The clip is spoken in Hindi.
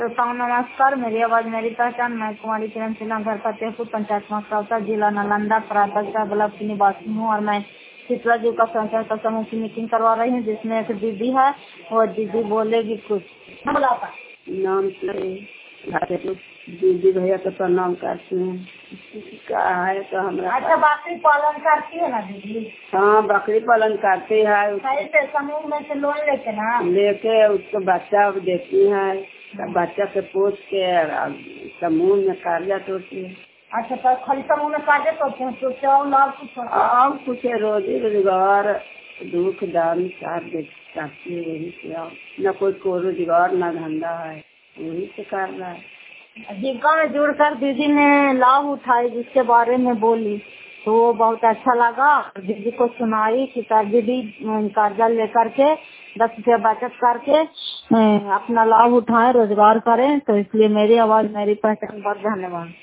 श्रोताओं नमस्कार। मेरी आवाज मेरी पहचान। मैं कुमारी किरण सिन्हा, घर फतेहपुर, पंचायत मकरौता, जिला नालंदा, प्राथमिक ब्लॉक की निवासी हूँ। और मैं शीतला जी का संचार समूह की मीटिंग करवा रही हूँ, जिसमें एक दीदी है। वो दीदी बोलेगी कुछ। नाम से दीदी भैया तो प्रणाम करती हूँ। क्या है तो हमरा। अच्छा, बकरी पालन करती है ना दीदी? हाँ, बकरी पालन करती है। कैसे? समूह में से लोन लेके ना लेके उसको बच्चा देती है, बच्चा के पोस के समूह में कर्जा तोड़ती है। अच्छा, तो खाली समूह में कर्जा तोड़ते हैं तो क्या लाभ कुछ होता है? और कुछ रोजी रोजगार दुख दाम साथ करती है। यही से न कोई रोजगार न धंधा है, यही से कर रहा है। जीविका में जुड़कर दीदी ने लाभ उठाए, जिसके बारे में बोली तो वो बहुत अच्छा लगा। दीदी को सुनाई कि दीदी कर्जा लेकर के 10 रुपया बचत करके अपना लाभ उठाए, रोजगार करें। तो इसलिए मेरी आवाज मेरी पहचान। बहुत धन्यवाद।